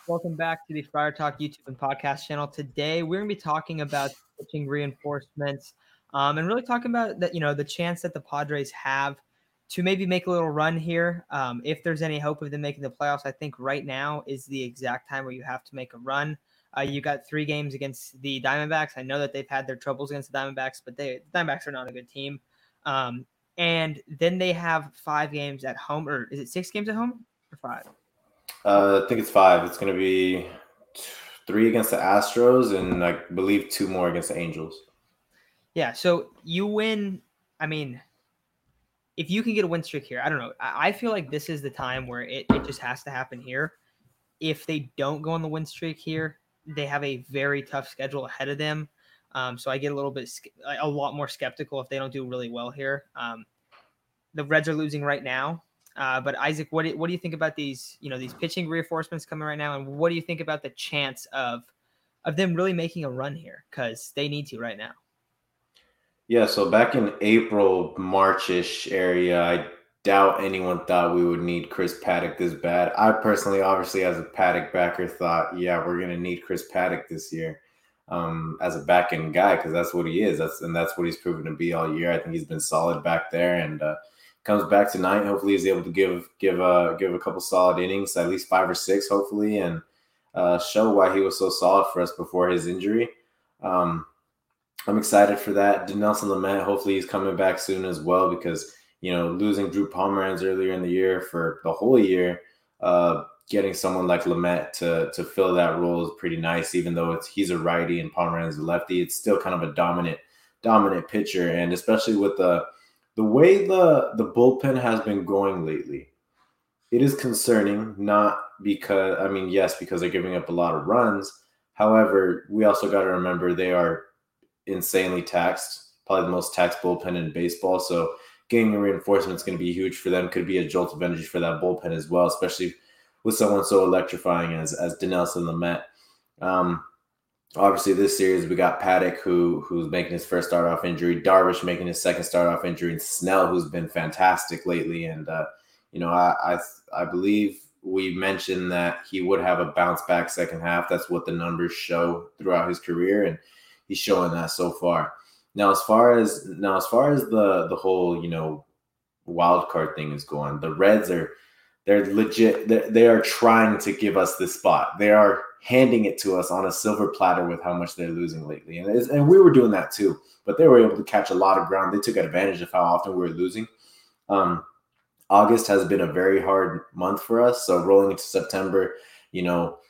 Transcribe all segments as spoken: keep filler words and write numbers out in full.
Welcome back to the Friar Talk YouTube and podcast channel. Today, we're going to be talking about pitching reinforcements um, and really talking about that, you know, the chance that the Padres have to maybe make a little run here. Um, if there's any hope of them making the playoffs, I think right now is the exact time where you have to make a run. Uh, you got three games against the Diamondbacks. I know that they've had their troubles against the Diamondbacks, but they, the Diamondbacks are not a good team. Um, and then they have five games at home, or is it six games at home or five? Uh, I think it's five. It's going to be three against the Astros and I believe two more against the Angels. Yeah, so you win. I mean, if you can get a win streak here, I don't know. I, I feel like this is the time where it, it just has to happen here. If they don't go on the win streak here, they have a very tough schedule ahead of them. Um, so I get a little bit, a lot more skeptical if they don't do really well here. Um, the Reds are losing right now. Uh, but Isaac, what do, what do you think about these, you know, these pitching reinforcements coming right now? And what do you think about the chance of, of them really making a run here? Because they need to right now. Yeah, so back in April, March-ish area, I doubt anyone thought we would need Chris Paddack this bad. I personally, obviously, as a Paddack backer, thought, yeah, we're going to need Chris Paddack this year um, as a back-end guy because that's what he is. That's and that's what he's proven to be all year. I think he's been solid back there and uh, comes back tonight. Hopefully, he's able to give give a give a couple solid innings, at least five or six, hopefully, and uh, show why he was so solid for us before his injury. Um, I'm excited for that. Dinelson Lamet, hopefully he's coming back soon as well because, you know, losing Drew Pomeranz earlier in the year for the whole year, uh, getting someone like Lamet to to fill that role is pretty nice. Even though it's he's a righty and Pomeranz is a lefty, it's still kind of a dominant dominant pitcher. And especially with the the way the, the bullpen has been going lately, it is concerning, not because, I mean, yes, because they're giving up a lot of runs. However, we also got to remember they are insanely taxed, probably the most taxed bullpen in baseball. So getting a reinforcement is going to be huge for them. Could be a jolt of energy for that bullpen as well, especially with someone so electrifying as as Dinelson Lamet. Um, obviously, this series we got Paddack, who who's making his first start off injury, Darvish making his second start off injury, and Snell, who's been fantastic lately. And uh, you know, I, I I believe we mentioned that he would have a bounce back second half. That's what the numbers show throughout his career, and he's showing that so far. Now, as far as now, as far as the the whole, you know, wild card thing is going, the Reds are they're legit. They're, they are trying to give us this spot. They are handing it to us on a silver platter with how much they're losing lately, and it's, and we were doing that too. But they were able to catch a lot of ground. They took advantage of how often we were losing. Um, August has been a very hard month for us. So rolling into September, you know,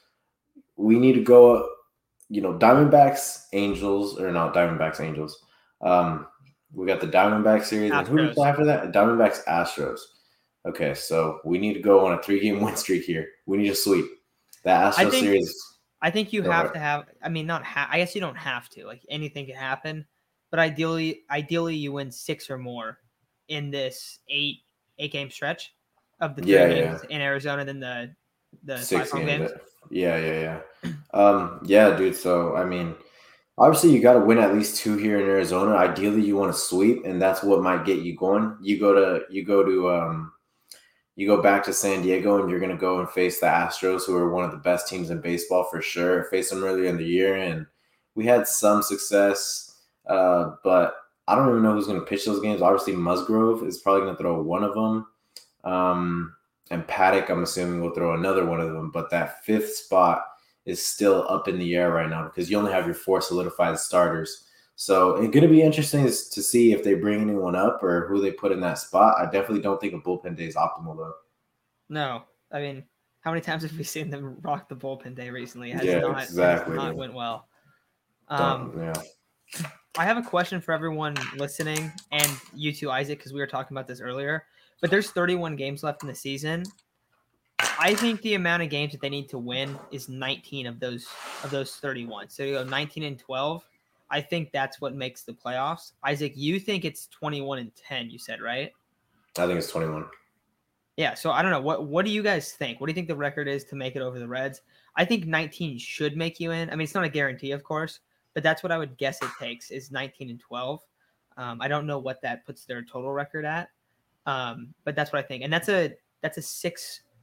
we need to go. You know, Diamondbacks, Angels, or not Diamondbacks, Angels. Um, we got the Diamondback series. And who do we play after that? Diamondbacks, Astros. Okay, so we need to go on a three-game win streak here. We need to sweep. The Astros I think, series. I think you have to have, I mean, not ha- I guess you don't have to. Like, anything can happen. But ideally, ideally you win six or more in this eight eight-game stretch of the three yeah, games yeah. in Arizona, then the, the Six five home games. games. Yeah, yeah, yeah. Um, yeah, dude. So, I mean, obviously, you got to win at least two here in Arizona. Ideally, you want to sweep, and that's what might get you going. You go to you go to um, you go back to San Diego, and you're going to go and face the Astros, who are one of the best teams in baseball for sure. Face them earlier in the year, and we had some success, uh, but I don't even know who's going to pitch those games. Obviously, Musgrove is probably going to throw one of them, um, and Paddack, I'm assuming, will throw another one of them. But that fifth spot is still up in the air right now because you only have your four solidified starters. So it's going to be interesting to see if they bring anyone up or who they put in that spot. I definitely don't think a bullpen day is optimal, though. No. I mean, how many times have we seen them rock the bullpen day recently? It has yeah, not, exactly. It has not went well. Um, yeah. I have a question for everyone listening and you too, Isaac, because we were talking about this earlier. But there's thirty-one games left in the season. I think the amount of games that they need to win is nineteen of those of those thirty-one. So you go nineteen and twelve. I think that's what makes the playoffs. Isaac, you think it's twenty-one and ten, you said, right? I think it's twenty-one. Yeah, so I don't know. What what do you guys think? What do you think the record is to make it over the Reds? I think nineteen should make you in. I mean, it's not a guarantee, of course, but that's what I would guess it takes is nineteen and twelve. Um, I don't know what that puts their total record at, um, but that's what I think. And that's a that's a six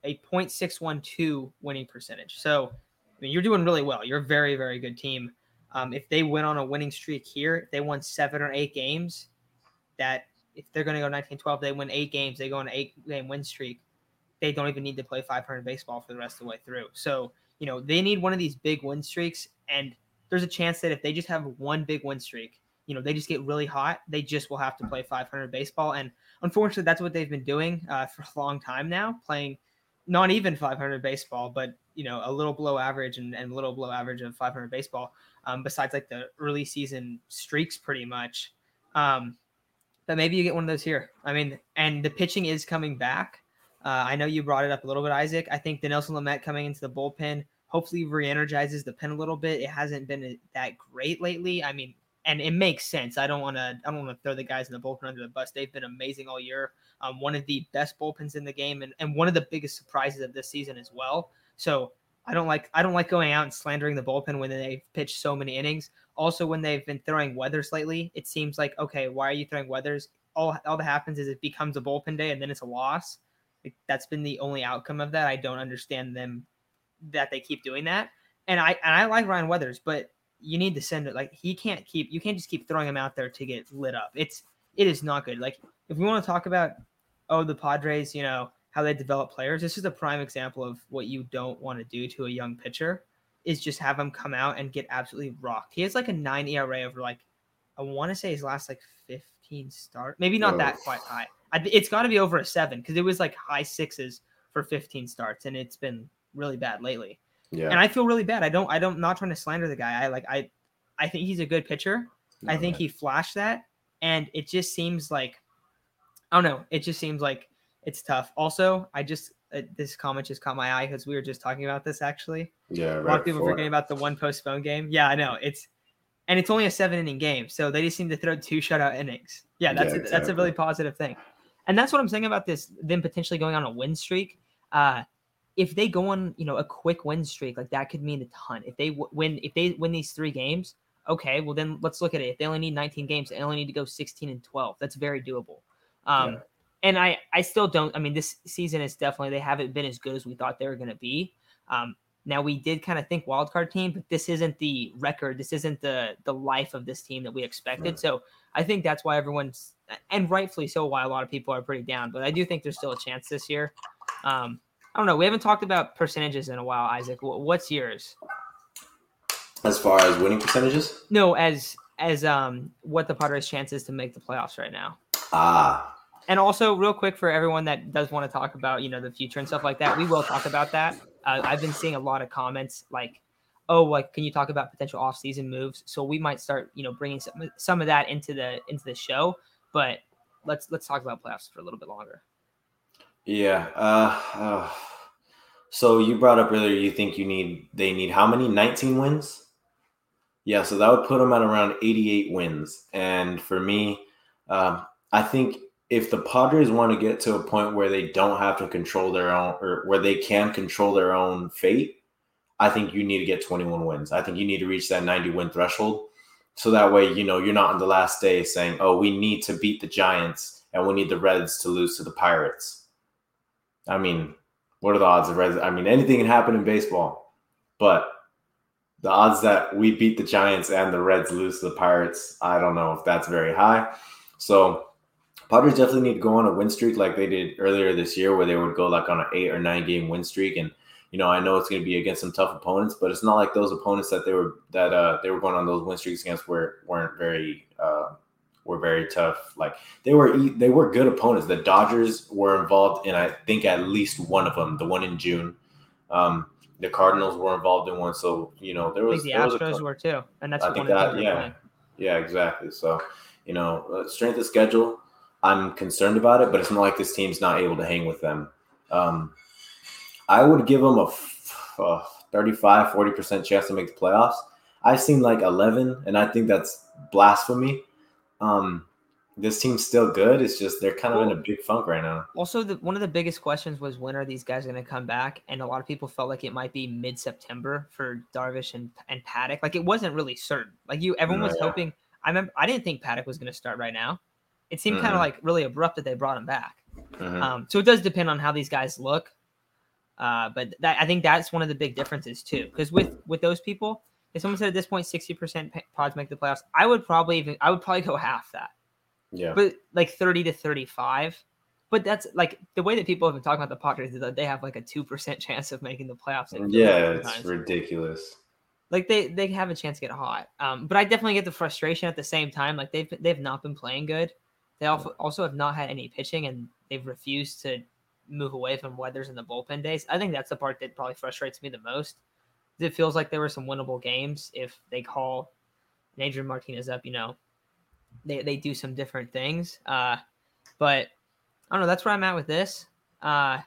a point six one two winning percentage. So, I mean, you're doing really well. You're a very, very good team. Um, if they went on a winning streak here, if they won seven or eight games, that if they're going to go nineteen twelve, they win eight games, they go on an eight-game win streak, they don't even need to play five hundred baseball for the rest of the way through. So, you know, they need one of these big win streaks, and there's a chance that if they just have one big win streak, you know, they just get really hot, they just will have to play five hundred baseball. And unfortunately, that's what they've been doing uh, for a long time now, playing not even five hundred baseball, but, you know, a little below average and, and a little below average of five hundred baseball, um, besides like the early season streaks pretty much. Um, but maybe you get one of those here. I mean, and the pitching is coming back. Uh, I know you brought it up a little bit, Isaac. I think Dinelson Lamet coming into the bullpen hopefully re-energizes the pen a little bit. It hasn't been that great lately. I mean, and it makes sense. I don't want to. I don't want to throw the guys in the bullpen under the bus. They've been amazing all year. Um, one of the best bullpens in the game, and, and one of the biggest surprises of this season as well. So I don't like. I don't like going out and slandering the bullpen when they've pitched so many innings. Also, when they've been throwing Weathers lately, it seems like, okay, why are you throwing Weathers? All all that happens is it becomes a bullpen day, and then it's a loss. That's been the only outcome of that. I don't understand them that they keep doing that. And I and I like Ryan Weathers, but you need to send it. Like, he can't keep you can't just keep throwing him out there to get lit up. It's it is not good. Like, if we want to talk about oh the Padres, you know, how they develop players, this is a prime example of what you don't want to do to a young pitcher, is just have him come out and get absolutely rocked. He has like a nine E R A over like I want to say his last like fifteen start, maybe not oh. that quite high. It's got to be over a seven because it was like high sixes for fifteen starts, and it's been really bad lately. Yeah. And I feel really bad. I don't, I don't, not trying to slander the guy. I like, I, I think he's a good pitcher. No, I think man. he flashed that, and it just seems like, I don't know. It just seems like it's tough. Also, I just, uh, this comment just caught my eye because we were just talking about this actually. Yeah. Right a lot of people are forgetting about the one postponed game. Yeah, I know. It's, and it's only a seven inning game. So they just seem to throw two shutout innings. Yeah. That's, yeah, a, exactly. that's a really positive thing. And that's what I'm saying about this, them potentially going on a win streak. Uh, if they go on, you know, a quick win streak, like that could mean a ton. If they w- win, if they win these three games, okay, well then let's look at it. If they only need nineteen games, they only need to go sixteen and twelve. That's very doable. Um, yeah. And I, I still don't. I mean, this season is definitely they haven't been as good as we thought they were going to be. Um, now we did kind of think wildcard team, but this isn't the record. This isn't the the life of this team that we expected. Right. So I think that's why everyone's, and rightfully so, why a lot of people are pretty down. But I do think there's still a chance this year. Um, I don't know. We haven't talked about percentages in a while, Isaac. What's yours? As far as winning percentages? No, as as um what the Padres' chances to make the playoffs right now. Ah. And also, real quick, for everyone that does want to talk about, you know, the future and stuff like that, we will talk about that. Uh, I've been seeing a lot of comments like, oh, like, can you talk about potential off-season moves? So we might start, you know, bringing some some of that into the into the show. But let's let's talk about playoffs for a little bit longer. Yeah. Uh, uh, so you brought up earlier, you think you need they need how many? nineteen wins? Yeah, so that would put them at around eighty-eight wins. And for me, um, I think if the Padres want to get to a point where they don't have to control their own, or where they can control their own fate, I think you need to get twenty-one wins. I think you need to reach that ninety win threshold. So that way, you know, you're not on the last day saying, oh, we need to beat the Giants and we need the Reds to lose to the Pirates. I mean, what are the odds of Reds? I mean, anything can happen in baseball, but the odds that we beat the Giants and the Reds lose to the Pirates, I don't know if that's very high. So Padres definitely need to go on a win streak like they did earlier this year, where they would go like on an eight or nine game win streak. And, you know, I know it's going to be against some tough opponents, but it's not like those opponents that they were that uh, they were going on those win streaks against were weren't very uh, were very tough. Like they were they were good opponents. The Dodgers were involved in, I think, at least one of them, the one in June. Um, the Cardinals were involved in one, so you know there was. I think the Astros was a, were too, and that's I think that yeah, playing. yeah, exactly. So you know, uh, strength of schedule, I'm concerned about it, but it's not like this team's not able to hang with them. Um, I would give them a, a thirty-five, forty percent chance to make the playoffs. I've seen like eleven, and I think that's blasphemy. Um, this team's still good. It's just they're kind of in a big funk right now. Also, the, one of the biggest questions was when are these guys going to come back? And a lot of people felt like it might be mid-September for Darvish and, and Paddock. Like it wasn't really certain. Like you, everyone was yeah. hoping. I remember I didn't think Paddock was going to start right now. It seemed mm-hmm. kind of like really abrupt that they brought him back. Mm-hmm. Um, so it does depend on how these guys look. Uh, but that, I think that's one of the big differences too. Because with with those people, if someone said at this point sixty percent pods make the playoffs, I would probably even I would probably go half that. Yeah. But like thirty to thirty-five. But that's like the way that people have been talking about the Padres is that they have like a two percent chance of making the playoffs. Yeah, it's ridiculous. Like they, they have a chance to get hot. Um, but I definitely get the frustration at the same time. Like they've they've not been playing good. They also also have not had any pitching, and they've refused to move away from Weathers in the bullpen days. I think that's the part that probably frustrates me the most. It feels like there were some winnable games if they call Adrian Martinez up. You know, they they do some different things. Uh, but I don't know. That's where I'm at with this. Uh, I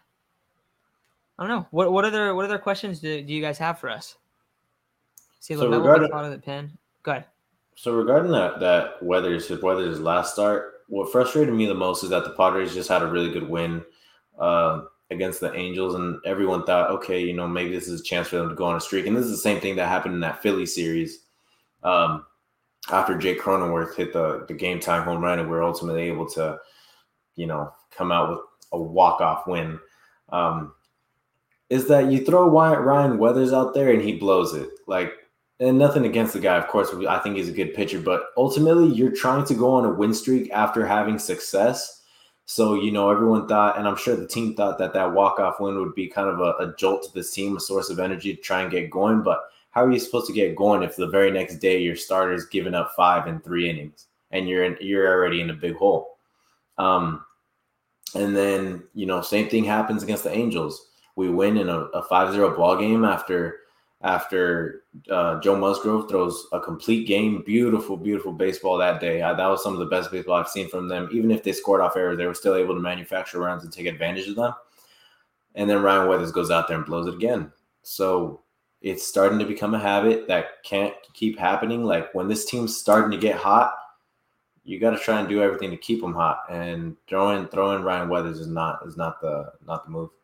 don't know. What what other what other questions do, do you guys have for us? See, so LaMelo regarding, out of the pen. Go ahead. So regarding that that Weathers Weathers last start, what frustrated me the most is that the Padres just had a really good win uh, against the Angels, and everyone thought, okay, you know, maybe this is a chance for them to go on a streak. And this is the same thing that happened in that Philly series. Um, after Jake Cronenworth hit the the game time home run, and we we're ultimately able to, you know, come out with a walk-off win, um, is that you throw Ryan Weathers out there and he blows it. Like, and nothing against the guy, of course, I think he's a good pitcher, but ultimately you're trying to go on a win streak after having success. So, you know, everyone thought, and I'm sure the team thought that that walk-off win would be kind of a, a jolt to this team, a source of energy to try and get going. But how are you supposed to get going if the very next day your starter's giving up five in three innings and you're in, you're already in a big hole? Um, And then, you know, same thing happens against the Angels. We win in a, a five zero ball game after after uh, Joe Musgrove throws a complete game. Beautiful, beautiful baseball that day. I, that was some of the best baseball I've seen from them. Even if they scored off errors, they were still able to manufacture runs and take advantage of them. And then Ryan Weathers goes out there and blows it again. So it's starting to become a habit that can't keep happening. Like when this team's starting to get hot, you got to try and do everything to keep them hot, and throwing throwing Ryan Weathers is not is not the not the move.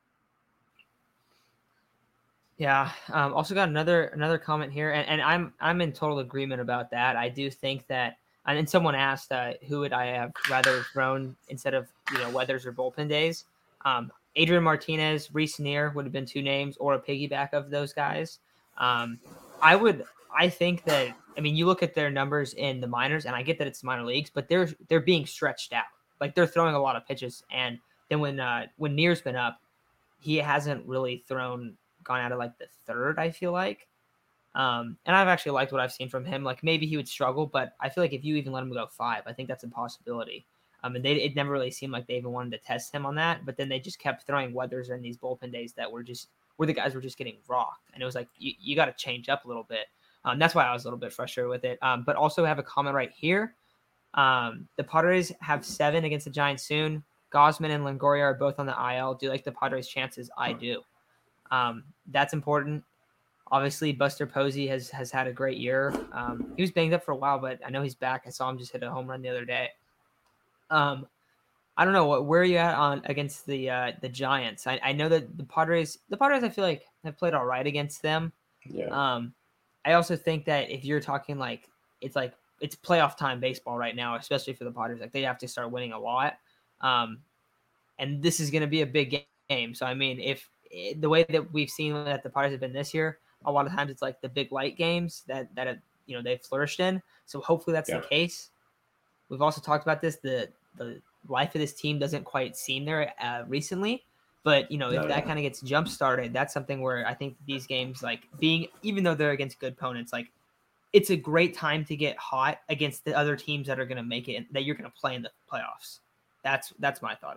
Yeah. Um, also got another another comment here, and, and I'm I'm in total agreement about that. I do think that, and then someone asked uh, who would I have rather thrown instead of you know Weathers or bullpen days. Um, Adrian Martinez, Reese Neer would have been two names, or a piggyback of those guys. Um, I would. I think that, I mean, you look at their numbers in the minors, and I get that it's minor leagues, but they're they're being stretched out. Like they're throwing a lot of pitches, and then when uh, when Neer's been up, he hasn't really thrown gone out of like the third. I feel like, um, and I've actually liked what I've seen from him. Like maybe he would struggle, but I feel like if you even let him go five, I think that's a possibility. Um, and they it never really seemed like they even wanted to test him on that, but then they just kept throwing Weathers in these bullpen days that were just where the guys were just getting rocked, and it was like you, you got to change up a little bit. Um, that's why I was a little bit frustrated with it. Um, but also have a comment right here. Um, the Padres have seven against the Giants soon. Gausman and Longoria are both on the I L. Do you like the Padres' chances? I do. Um, that's important. Obviously, Buster Posey has has had a great year. Um, he was banged up for a while, but I know he's back. I saw him just hit a home run the other day. Um, I don't know what where are you at on against the uh, the Giants. I, I know that the Padres the Padres I feel like have played all right against them. Yeah. Um, I also think that if you're talking like it's like it's playoff time baseball right now, especially for the Padres, like they have to start winning a lot. Um, and this is going to be a big game. So, I mean, if the way that we've seen that the Padres have been this year, a lot of times it's like the big light games that, that have, you know, they've flourished in. So hopefully that's yeah. the case. We've also talked about this. The, the life of this team doesn't quite seem there uh, recently. But, you know, if no, that yeah. kind of gets jump started, that's something where I think these games, like being, even though they're against good opponents, like it's a great time to get hot against the other teams that are going to make it, that you're going to play in the playoffs. That's, that's my thought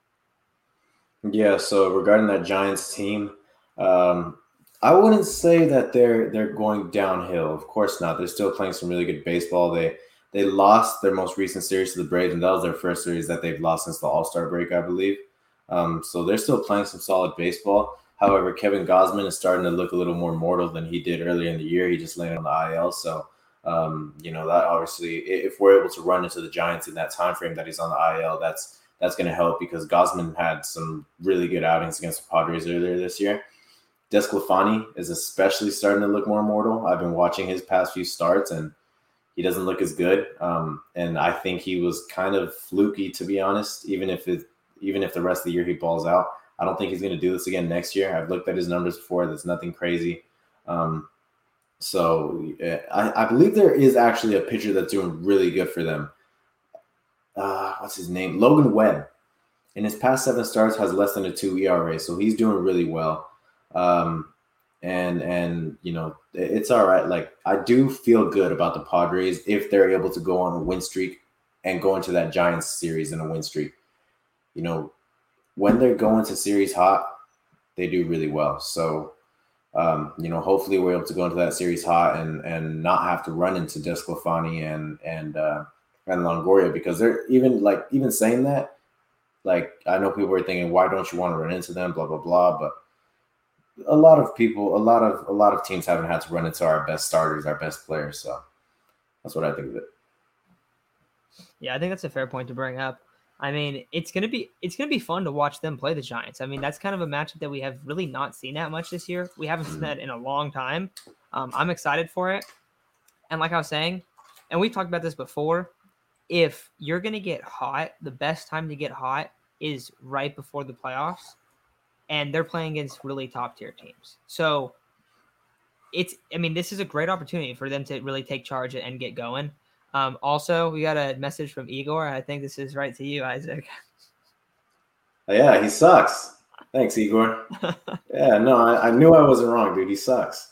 on it. Yeah. So regarding that Giants team, um, I wouldn't say that they're, they're going downhill. Of course not. They're still playing some really good baseball. They, they lost their most recent series to the Braves, and that was their first series that they've lost since the All-Star break, I believe. Um, so they're still playing some solid baseball. However, Kevin Gausman is starting to look a little more mortal than he did earlier in the year. He just landed on the I L. So, um, you know, that obviously, if we're able to run into the Giants in that time frame that he's on the I L, that's that's going to help, because Gausman had some really good outings against the Padres earlier this year. Desclafani is especially starting to look more mortal. I've been watching his past few starts, and he doesn't look as good. Um, and I think he was kind of fluky, to be honest, even if it, even if the rest of the year he balls out. I don't think he's going to do this again next year. I've looked at his numbers before. There's nothing crazy. Um, so I, I believe there is actually a pitcher that's doing really good for them. Uh, what's his name? Logan Webb. In his past seven starts, has less than a two E R A, so he's doing really well. Um, and and you know it's all right. Like I do feel good about the Padres if they're able to go on a win streak and go into that Giants series in a win streak. You know, when they're going to series hot, they do really well. So, um, you know, hopefully we're able to go into that series hot and and not have to run into DeSclafani and and uh, and Longoria, because they're even like even saying that. Like, I know people are thinking, why don't you want to run into them, blah, blah, blah. But a lot of people, a lot of a lot of teams haven't had to run into our best starters, our best players. So that's what I think of it. Yeah, I think that's a fair point to bring up. I mean, it's gonna be it's gonna be fun to watch them play the Giants. I mean, that's kind of a matchup that we have really not seen that much this year. We haven't seen that in a long time. Um, I'm excited for it. And like I was saying, and we've talked about this before, if you're gonna get hot, the best time to get hot is right before the playoffs, and they're playing against really top tier teams. So it's, I mean, this is a great opportunity for them to really take charge and get going. Um, also, we got a message from Igor. I think this is right to you, Isaac. Yeah, he sucks. Thanks, Igor. Yeah, no, I, I knew I wasn't wrong, dude. He sucks.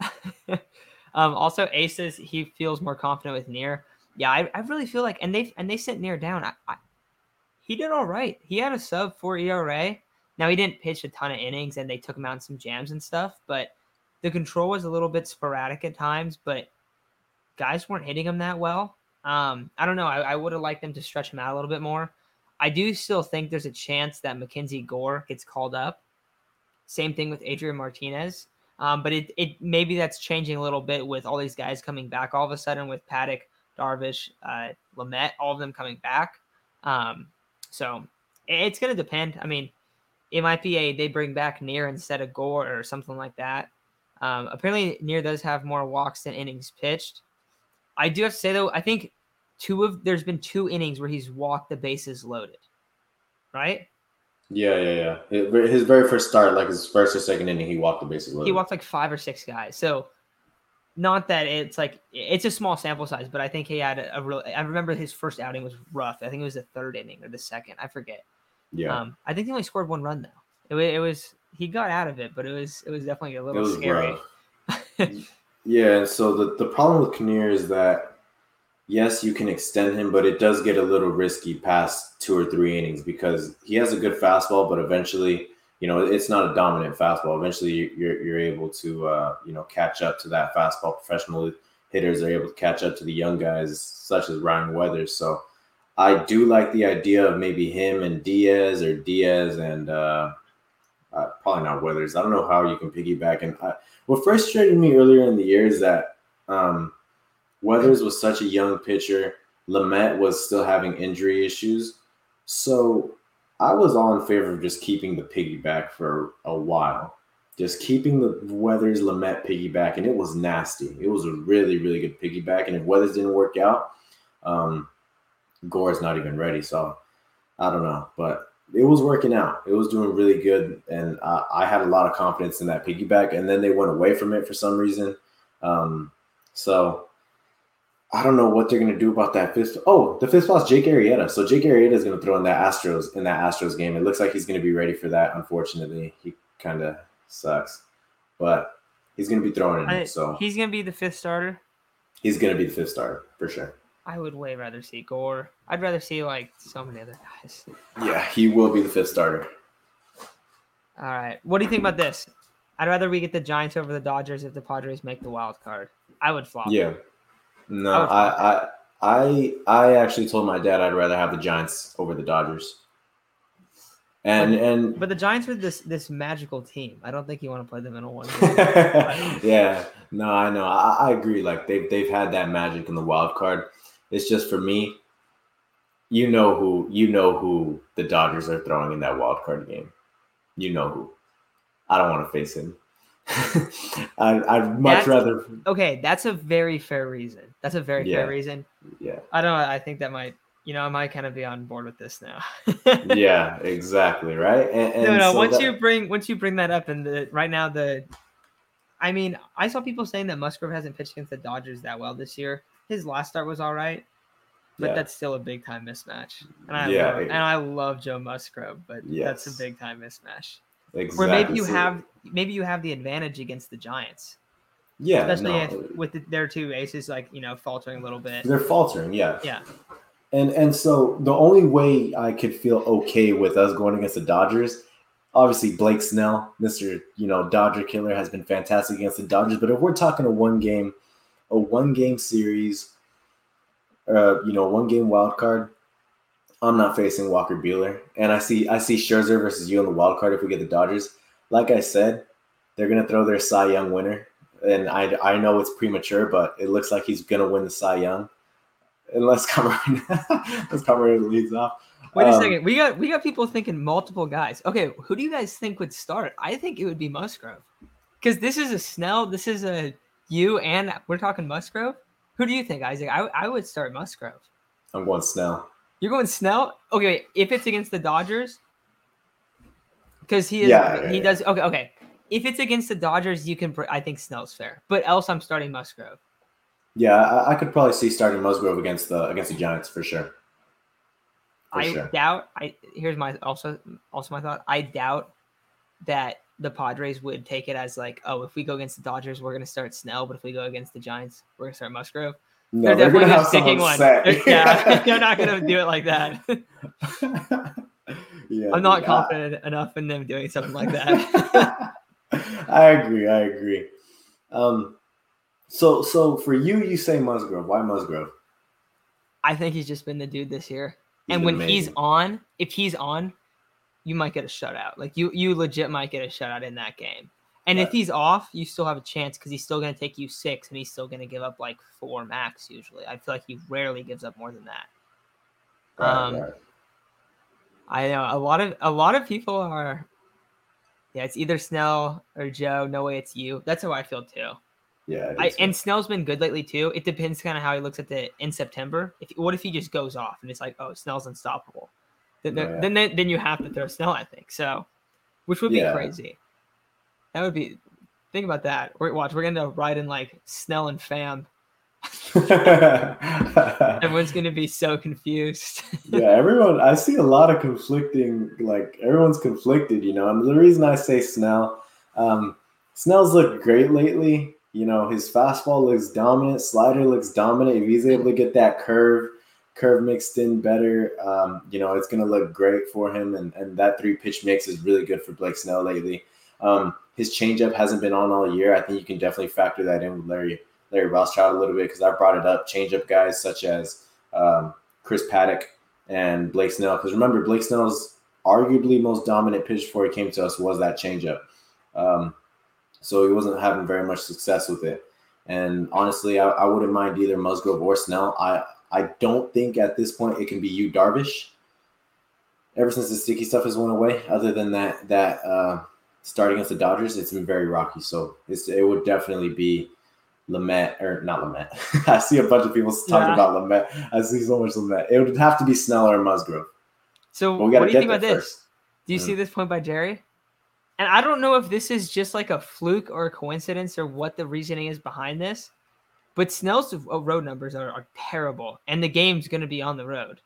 um, also, Ace says he feels more confident with Near. Yeah, I, I really feel like, and they and they sent Near down. I, I, he did all right. He had a sub four E R A. Now, he didn't pitch a ton of innings, and they took him out in some jams and stuff, but the control was a little bit sporadic at times, but guys weren't hitting him that well. Um, I don't know. I, I would have liked them to stretch him out a little bit more. I do still think there's a chance that Mackenzie Gore gets called up. Same thing with Adrian Martinez. Um, but it, it maybe that's changing a little bit with all these guys coming back all of a sudden with Paddock, Darvish, uh, Lamet, all of them coming back. Um, so it's going to depend. I mean, it might be a they bring back Near instead of Gore or something like that. Um, apparently, Near does have more walks than innings pitched. I do have to say, though, I think two of there's been two innings where he's walked the bases loaded, right? Yeah, yeah, yeah. His very first start, like his first or second inning, he walked the bases loaded. He walked like five or six guys. So not that it's like it's a small sample size, but I think he had a, a real. I remember his first outing was rough. I think it was the third inning or the second. I forget. Yeah. Um, I think he only scored one run though. It, it was he got out of it, but it was it was definitely a little it was scary. Yeah. And so the the problem with Kinnear is that yes, you can extend him, but it does get a little risky past two or three innings because he has a good fastball, but eventually, you know, it's not a dominant fastball. Eventually, you're you're able to uh, you know catch up to that fastball. Professional hitters are able to catch up to the young guys such as Ryan Weathers. So I do like the idea of maybe him and Diaz or Diaz and uh, uh, probably not Weathers. I don't know how you can piggyback. And I, what frustrated me earlier in the year is that um, Weathers was such a young pitcher. Lamet was still having injury issues. So I was all in favor of just keeping the piggyback for a while. Just keeping the Weathers Lamet piggyback, and it was nasty. It was a really, really good piggyback. And if Weathers didn't work out, um, Gore's not even ready. So I don't know. But it was working out. It was doing really good. And I, I had a lot of confidence in that piggyback. And then they went away from it for some reason. Um, so I don't know what they're going to do about that fifth. Oh, the fifth spot's Jake Arrieta. So Jake Arrieta is going to throw in that Astros in that Astros game. It looks like he's going to be ready for that. Unfortunately, he kind of sucks, but he's going to be throwing in. I, so he's going to be the fifth starter. He's going to be the fifth starter for sure. I would way rather see Gore. I'd rather see like so many other guys. Yeah, he will be the fifth starter. All right. What do you think about this? I'd rather we get the Giants over the Dodgers if the Padres make the wild card. I would flop. Yeah. No, I, I, I, I actually told my dad I'd rather have the Giants over the Dodgers. And but, and but the Giants are this this magical team. I don't think you want to play them in a one. Yeah, no, I know. I, I agree. Like they've they've had that magic in the wild card. It's just for me. You know who you know who the Dodgers are throwing in that wild card game. You know who. I don't want to face him. I'd, I'd much that's, rather. Okay, that's a very fair reason. That's a very Yeah. fair reason. Yeah. I don't know. I think that might You know, I might kind of be on board with this now. Yeah, exactly, right. And, and no, no. so once that, you bring once you bring that up, and the right now the, I mean, I saw people saying that Musgrove hasn't pitched against the Dodgers that well this year. His last start was all right, but yeah, that's still a big time mismatch. And I yeah, love it- and I love Joe Musgrove, but that's a yes, big time mismatch. exactly. Where maybe you So- have maybe you have the advantage against the Giants, yeah, especially no, if with the, their two aces like you know faltering a little bit. they're faltering. Yeah, Yeah. And and so the only way I could feel okay with us going against the Dodgers, obviously Blake Snell, Mister You know Dodger killer, has been fantastic against the Dodgers. But if we're talking a one game, a one game series, uh, you know, one game wild card, I'm not facing Walker Buehler, and I see I see Scherzer versus you in the wild card if we get the Dodgers. Like I said, they're gonna throw their Cy Young winner, and I I know it's premature, but it looks like he's gonna win the Cy Young. Unless Cameron, unless Cameron leads off. Wait a Um, second. We got we got people thinking multiple guys. Okay, who do you guys think would start? I think it would be Musgrove, because this is a Snell. This is a you, and we're talking Musgrove. Who do you think, Isaac? I I would start Musgrove. I'm going Snell. You're going Snell. Okay, wait, if it's against the Dodgers, because he is Yeah, he yeah, does. Okay, okay. If it's against the Dodgers, you can. br- I think Snell's fair, but else I'm starting Musgrove. Yeah, I, I could probably see starting Musgrove against the against the Giants for sure. For I sure. doubt. I here's my also also my thought. I doubt that the Padres would take it as like, oh, if we go against the Dodgers, we're gonna start Snell, but if we go against the Giants, we're gonna start Musgrove. No, they're, they're, definitely gonna have just picking someone one. set. They're- yeah, they're not gonna do it like that. Yeah, I'm not dude, confident enough in them doing something like that. I, I agree. I agree. Um, so so for you, you say Musgrove. Why Musgrove? I think he's just been the dude this year. He's and been when he's amazing. on, if he's on, you might get a shutout. Like you, you legit might get a shutout in that game. And if Right. he's off, you still have a chance because he's still going to take you six, and he's still going to give up like four max. Usually, I feel like he rarely gives up more than that. Right, um, right. I know a lot of a lot of people are. Yeah, it's either Snell or Joe. No way, it's you. That's how I feel too. Yeah, it I, is. and Snell's been good lately too. It depends kind of how he looks at the in September. If what if he just goes off and it's like, oh, Snell's unstoppable, then Oh, yeah. then then, then you have to throw Snell. I think so, which would Yeah. be crazy. That would be. Think about that. We're, watch, we're gonna ride in like Snell and Pham. Everyone's gonna be so confused. Yeah, everyone. I see a lot of conflicting. Like everyone's conflicted, you know. And the reason I say Snell, um, Snell's looked great lately. You know, his fastball looks dominant, slider looks dominant. If he's able to get that curve, curve mixed in better, um, you know, it's gonna look great for him. And and that three pitch mix is really good for Blake Snell lately. Um, his changeup hasn't been on all year. I think you can definitely factor that in with Larry Larry Rothschild a little bit because I brought it up. Changeup guys such as um, Chris Paddock and Blake Snell. Because remember, Blake Snell's arguably most dominant pitch before he came to us was that changeup. Um, so he wasn't having very much success with it. And honestly, I, I wouldn't mind either Musgrove or Snell. I, I don't think at this point it can be you, Darvish. Ever since the sticky stuff has went away, other than that, that uh, start against the Dodgers, it's been very rocky. So it's, it would definitely be Lamet, or not Lamet. I see a bunch of people talking Yeah. about Lamet. I see so much Lamet. It would have to be Snell or Musgrove. So But we what got do to you get think there about this? first. Do you Mm. see this point by Jerry? And I don't know if this is just like a fluke or a coincidence or what the reasoning is behind this, but Snell's road numbers are, are terrible, and the game's going to be on the road,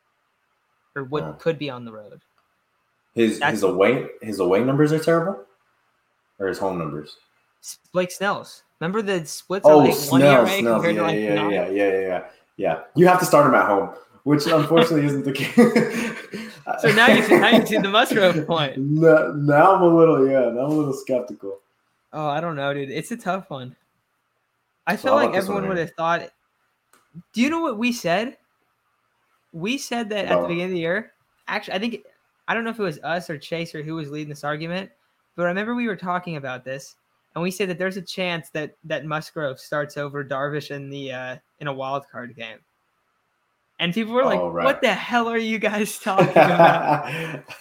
or what Oh. could be on the road. His That's- his away his away numbers are terrible, or his home numbers. Blake Snell's. Remember the splits are Oh, like one E R Snell, A Snell, compared yeah, to like yeah, nine. yeah, yeah, yeah, yeah, yeah. You have to start him at home, which unfortunately isn't the case. So now you see, now you see the Musgrove point. now, now I'm a little, yeah, now I'm a little skeptical. Oh, I don't know, dude. It's a tough one. I So feel how like about this one everyone would here? have thought. Do you know what we said? We said that at the About- beginning of the year. Actually, I think I don't know if it was us or Chase or who was leading this argument, but I remember we were talking about this, and we said that there's a chance that that Musgrove starts over Darvish in the uh, in a wild card game. And people were like, Oh, right. "What the hell are you guys talking about?"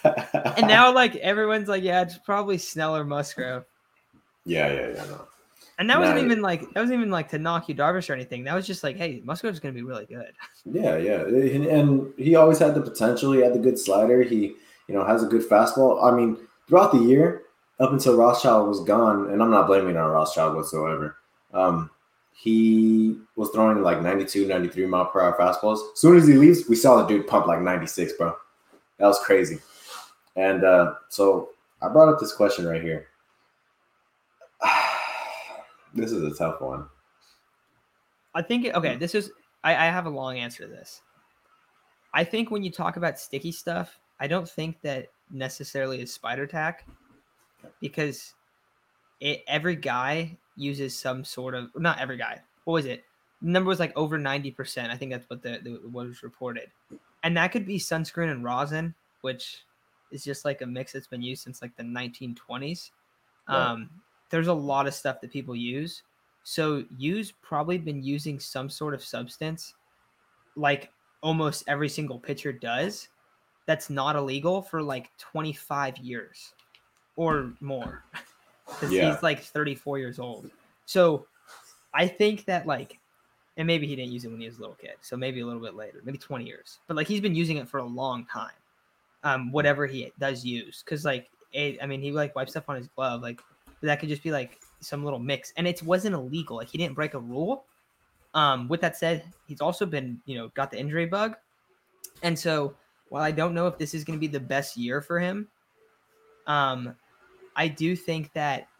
And now, like everyone's like, "Yeah, it's probably Snell or Musgrove." yeah, yeah, yeah, no. And that Nah, wasn't even like that wasn't even like to knock you Darvish or anything. That was just like, hey, Musgrove's going to be really good. Yeah, yeah, and he always had the potential. He had the good slider. He, you know, has a good fastball. I mean, throughout the year, up until Rothschild was gone, and I'm not blaming on Rothschild whatsoever. Um, he was throwing like ninety-two, ninety-three mile per hour fastballs. As soon as he leaves, we saw the dude pump like ninety-six, bro. That was crazy. And uh, so I brought up this question right here. This is a tough one. I think, okay, this is, I, I have a long answer to this. I think when you talk about sticky stuff, I don't think that necessarily is spider tack because it, every guy uses some sort of, not every guy, what was it? The number was like over ninety percent. I think that's what the, the what was reported. And that could be sunscreen and rosin, which is just like a mix that's been used since like the nineteen twenties. Right. Um, there's a lot of stuff that people use. So you's probably been using some sort of substance like almost every single pitcher does that's not illegal for like twenty-five years or more because Yeah. he's like thirty-four years old. So I think that like, and maybe he didn't use it when he was a little kid, so maybe a little bit later, maybe twenty years, but like he's been using it for a long time. Um, whatever he does use, because like it, I mean, he like wipes stuff on his glove, like that could just be like some little mix, and it wasn't illegal. Like he didn't break a rule. Um, with that said, he's also been, you know, got the injury bug, and so while I don't know if this is going to be the best year for him, um, I do think that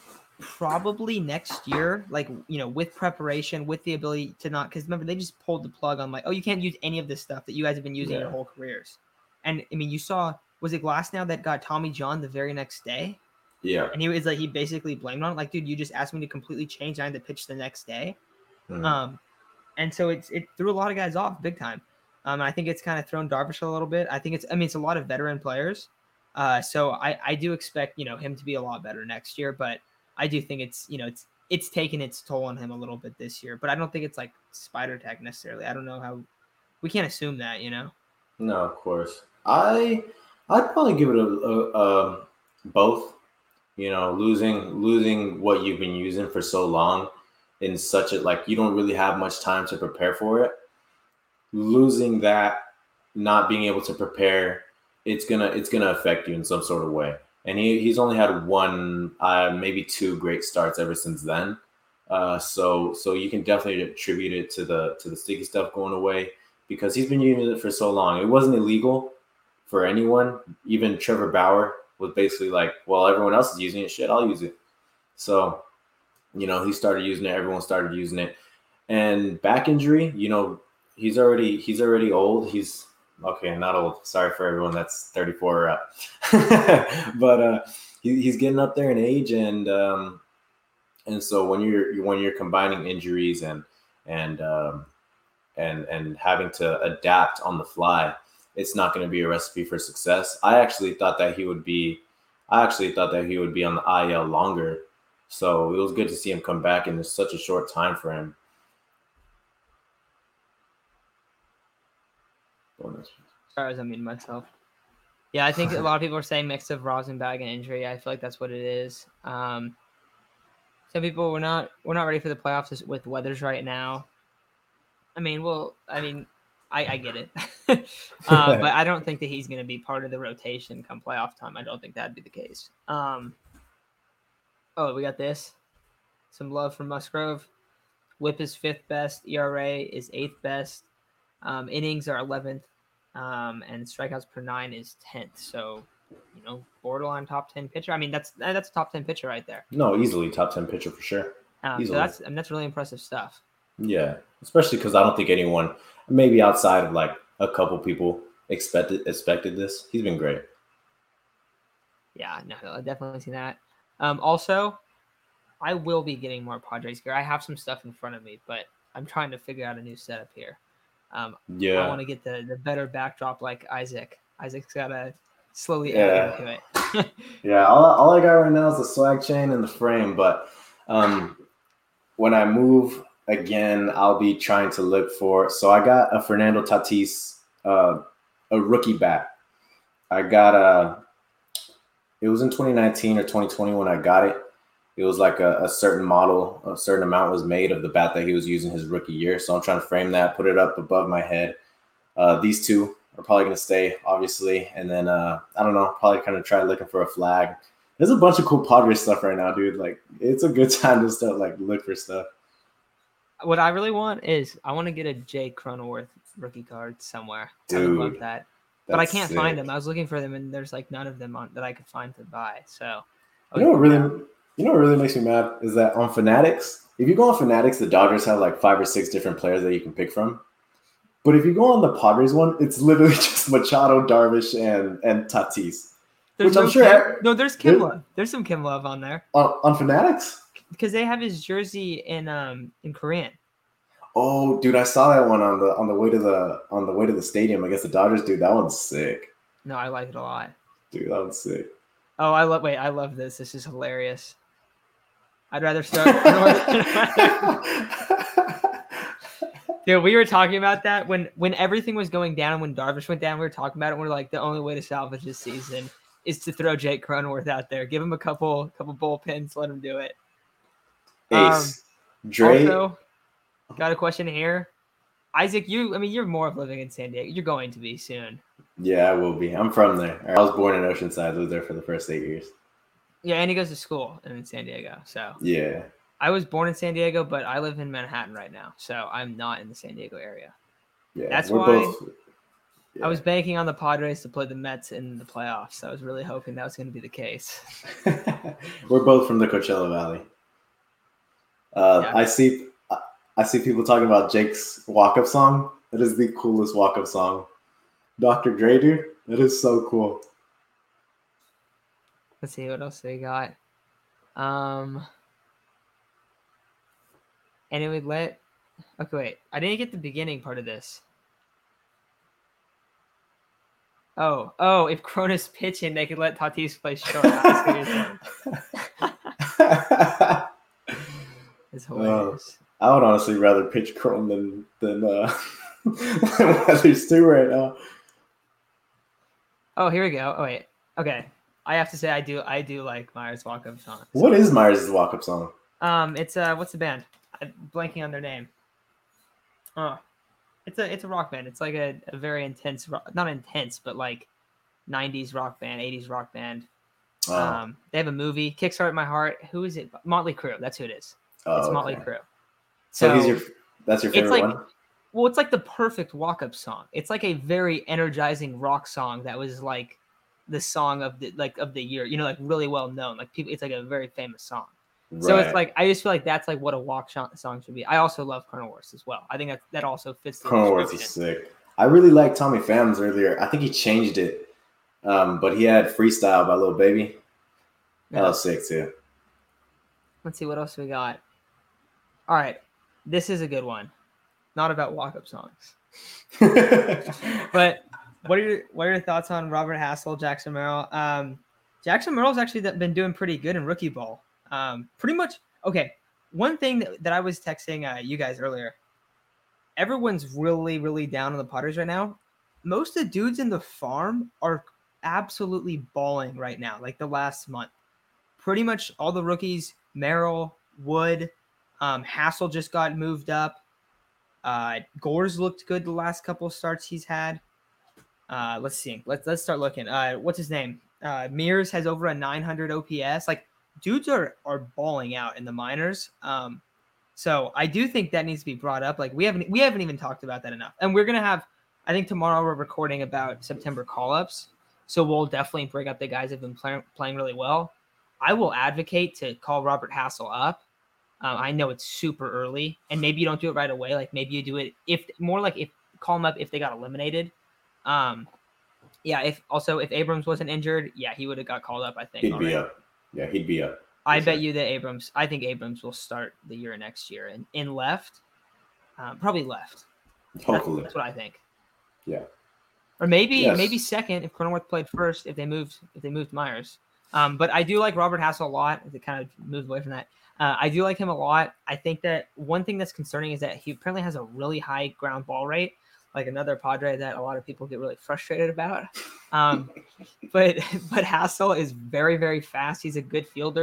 probably next year, like, you know, with preparation, with the ability to not, because remember they just pulled the plug on like, oh, you can't use any of this stuff that you guys have been using Yeah. your whole careers. And I mean, you saw, was it Glasnow that got Tommy John the very next day? Yeah. And he was like, he basically blamed on it. Like, dude, you just asked me to completely change. I had to pitch the next day. Mm-hmm. Um, and so it's it threw a lot of guys off big time. Um, I think it's kind of thrown Darvish a little bit. I think it's, I mean, it's a lot of veteran players. Uh, so I, I do expect, you know, him to be a lot better next year, but I do think it's, you know, it's, it's taken its toll on him a little bit this year, but I don't think it's like spider tag necessarily. I don't know how, we can't assume that, you know? No, of course. I, I'd probably give it a, a, a both, you know, losing, losing what you've been using for so long in such a, like, you don't really have much time to prepare for it. Losing that, not being able to prepare, it's gonna it's gonna affect you in some sort of way. And he, he's only had one, uh, maybe two great starts ever since then. Uh, so so you can definitely attribute it to the to the sticky stuff going away because he's been using it for so long. It wasn't illegal for anyone. Even Trevor Bauer was basically like, well, everyone else is using it. Shit, I'll use it. So, you know, he started using it. Everyone started using it. And back injury, you know, he's already he's already old. He's okay, not old. Sorry for everyone that's thirty-four or up. But uh, he, he's getting up there in age, and um, and so when you're when you're combining injuries and and um, and and having to adapt on the fly, it's not going to be a recipe for success. I actually thought that he would be. I actually thought that he would be on the I L longer. So it was good to see him come back in such a short time frame. Sorry, I was unmuting myself. Yeah, I think a lot of people are saying mix of Rosenbag and injury. I feel like that's what it is. Um, some people we're not we're not ready for the playoffs with Weathers right now. I mean, well, I mean, I, I get it, uh, but I don't think that he's going to be part of the rotation come playoff time. I don't think that'd be the case. Um, oh, we got this. Some love from Musgrove. Whip is fifth best. E R A is eighth best. Um, innings are eleventh. Um, and strikeouts per nine is tenth. So, you know, borderline top ten pitcher. I mean, that's that's a top ten pitcher right there. No, easily top ten pitcher for sure. Um, so that's I mean, that's really impressive stuff. Yeah, especially because I don't think anyone, maybe outside of like a couple people, expected expected this. He's been great. Yeah, no, I've definitely seen that. Um, also, I will be getting more Padres gear. I have some stuff in front of me, but I'm trying to figure out a new setup here. Um, yeah, I want to get the, the better backdrop like Isaac. Isaac's got to slowly yeah. add into it. Yeah, all, all I got right now is the swag chain and the frame. But um, when I move again, I'll be trying to look for. So I got a Fernando Tatis, uh, a rookie bat. I got a. It was in twenty nineteen or twenty twenty when I got it. it was like a, a certain model, a certain amount was made of the bat that he was using his rookie year. So I'm trying to frame that, put it up above my head. Uh, these two are probably going to stay, obviously. And then, uh, I don't know, probably kind of try looking for a flag. There's a bunch of cool Padres stuff right now, dude. Like, it's a good time to start, like, look for stuff. What I really want is I want to get a Jake Cronenworth rookie card somewhere. Dude, I would love that. But I can't sick. find them. I was looking for them, and there's, like, none of them on that I could find to buy. So, you know what really... You know what really makes me mad is that on Fanatics, if you go on Fanatics, the Dodgers have like five or six different players that you can pick from. But if you go on the Padres one, it's literally just Machado, Darvish, and and Tatis. There's which no I'm sure. Kim, no, there's Kim Love. There's some Kim Love on there. On, on Fanatics? Because they have his jersey in um in Korean. Oh, dude, I saw that one on the on the way to the on the way to the stadium against the Dodgers. Dude, that one's sick. No, I like it a lot. Dude, that one's sick. Oh, I love. Wait, I love this. This is hilarious. I'd rather start. Dude, we were talking about that when when everything was going down and when Darvish went down. We were talking about it. And we're like, the only way to salvage this season is to throw Jake Cronenworth out there, give him a couple couple bullpens, let him do it. Ace, um, Dre. Also, got a question here, Isaac. You, I mean, you're more of living in San Diego. You're going to be soon. Yeah, I will be. I'm from there. I was born in Oceanside. Lived there for the first eight years. Yeah, and he goes to school in San Diego. So yeah, I was born in San Diego, but I live in Manhattan right now, so I'm not in the San Diego area. Yeah, that's we're why both, yeah. I was banking on the Padres to play the Mets in the playoffs. I was really hoping that was going to be the case. We're both from the Coachella Valley. Uh, yeah. I see, I see people talking about Jake's walk-up song. That is the coolest walk-up song. Doctor Dre, dude, that is so cool. Let's see what else we got. Um, and it would let. Okay, wait. I didn't get the beginning part of this. Oh, oh! If Cronus pitching, they could let Tatis play short. It's hilarious. Uh, I would honestly rather pitch Cron than than uh, Weathers too right now. Oh, here we go. Oh wait. Okay. I have to say I do I do like Myers' walk-up song. What is Myers' walk-up song? Um, it's uh, what's the band? I'm blanking on their name. Oh, it's a it's a rock band. It's like a, a very intense, rock, not intense, but like nineties rock band, eighties rock band. Oh. Um, they have a movie, Kickstart My Heart. Who is it? Motley Crue. That's who it is. Oh, it's okay. Motley Crue. So, so he's your that's your favorite like, one? Well, it's like the perfect walk-up song. It's like a very energizing rock song that was like the song of the like of the year, you know, like really well known. Like people, it's like a very famous song. Right. So it's like I just feel like that's like what a walk song should be. I also love Cronenworth as well. I think that that also fits. Cronenworth is sick. I really liked Tommy Pham's earlier. I think he changed it, um, but he had Freestyle by Lil Baby. That yeah. was sick too. Let's see what else we got. All right, this is a good one. Not about walk-up songs, but. What are your What are your thoughts on Robert Hassell, Jackson Merrill? Um, Jackson Merrill's actually been doing pretty good in rookie ball. Um, pretty much. Okay, one thing that, that I was texting uh, you guys earlier. Everyone's really, really down on the Padres right now. Most of the dudes in the farm are absolutely balling right now. Like the last month, pretty much all the rookies. Merrill, Wood, um, Hassell just got moved up. Uh, Gores looked good the last couple of starts he's had. Uh, let's see. Let's let's start looking. Uh, what's his name? Uh, Mears has over a nine hundred O P S. Like dudes are are balling out in the minors. Um, so I do think that needs to be brought up. Like we haven't we haven't even talked about that enough. And we're gonna have. I think tomorrow we're recording about September call ups. So we'll definitely bring up the guys that have been play, playing really well. I will advocate to call Robert Hassell up. Um, I know it's super early, and maybe you don't do it right away. Like maybe you do it if more like if call him up if they got eliminated. Um, yeah, if also if Abrams wasn't injured, yeah, he would have got called up, I think. He'd already. be up. Yeah, he'd be up. I bet you that Abrams, I think Abrams will start the year next year and in left, um, probably left. Hopefully. That's, that's what I think. Yeah. Or maybe, yes. maybe second if Cronenworth played first, if they moved, if they moved Myers. Um, but I do like Robert Hassell a lot. If it kind of moved away from that. Uh, I do like him a lot. I think that one thing that's concerning is that he apparently has a really high ground ball rate. Like another Padre that a lot of people get really frustrated about. Um, but but Hassell is very, very fast. He's a good fielder.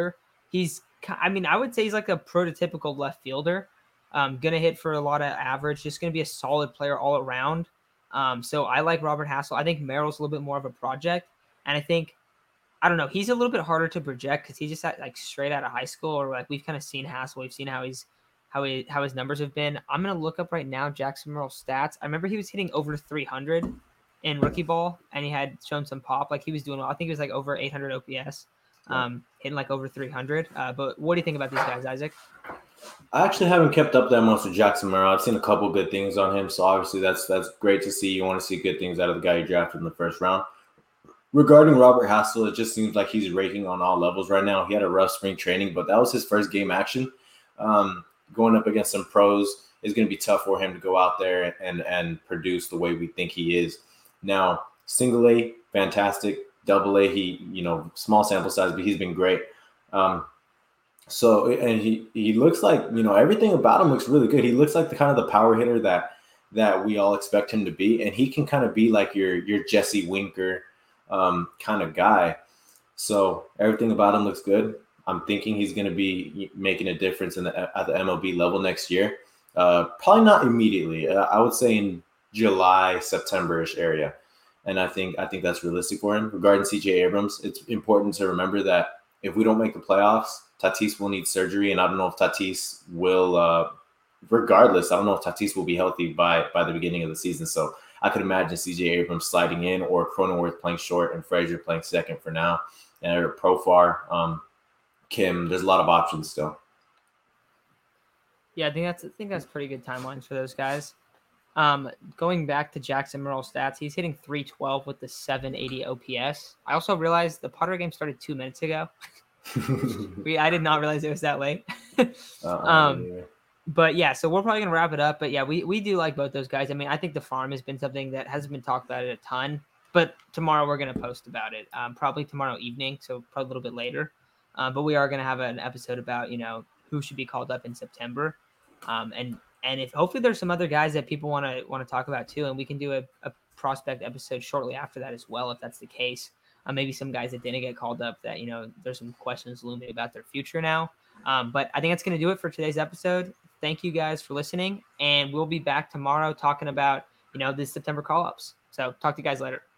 he's, I mean, I would say he's like a prototypical left fielder. Um, gonna hit for a lot of average, just gonna be a solid player all around. Um, so I like Robert Hassel. I think Merrill's a little bit more of a project, and I think I don't know, he's a little bit harder to project because he just had, like straight out of high school, or like we've kind of seen Hassel, we've seen how he's how he how his numbers have been. I'm gonna look up right now Jackson Merrill's stats. I remember he was hitting over three hundred in rookie ball, and he had shown some pop, like he was doing well. I think he was like over eight hundred O P S, um, hitting like over three hundred. Uh, but what do you think about these guys, Isaac? I actually haven't kept up that much with Jackson Merrill. I've seen a couple good things on him, so obviously that's that's great to see. You want to see good things out of the guy you drafted in the first round. Regarding Robert Hassel, it just seems like he's raking on all levels right now. He had a rough spring training, but that was his first game action. Um, going up against some pros is going to be tough for him to go out there and and produce the way we think he is. Now, single A, fantastic. Double A, he, you know, small sample size, but he's been great. Um, so, and he he looks like, you know, everything about him looks really good. He looks like the kind of the power hitter that that we all expect him to be, and he can kind of be like your your Jesse Winker um, kind of guy. So everything about him looks good. I'm thinking he's going to be making a difference in the at the M L B level next year. Uh, probably not immediately. Uh, I would say in July, September-ish area. And I think I think that's realistic for him. Regarding C J Abrams, it's important to remember that if we don't make the playoffs, Tatis will need surgery, and I don't know if Tatis will. Uh, regardless, I don't know if Tatis will be healthy by by the beginning of the season. So I could imagine C J Abrams sliding in, or Cronenworth playing short and Frazier playing second for now, and Profar, um, Kim. There's a lot of options still. Yeah, I think that's I think that's pretty good timelines for those guys. Um, going back to Jackson Merrill stats, he's hitting three twelve with the seven eighty O P S. I also realized the Potter game started two minutes ago. we I did not realize it was that late. um, yeah. But yeah, so we're probably gonna wrap it up. But yeah, we we do like both those guys. I mean, I think the farm has been something that hasn't been talked about a ton. But tomorrow we're gonna post about it. Um, probably tomorrow evening, so probably a little bit later. Um, but we are gonna have an episode about you know who should be called up in September. Um, and And if hopefully there's some other guys that people want to want to talk about too, and we can do a, a prospect episode shortly after that as well, if that's the case. Uh, maybe some guys that didn't get called up that, you know, there's some questions looming about their future now. Um, but I think that's going to do it for today's episode. Thank you guys for listening, and we'll be back tomorrow talking about, you know, the September call-ups. So talk to you guys later.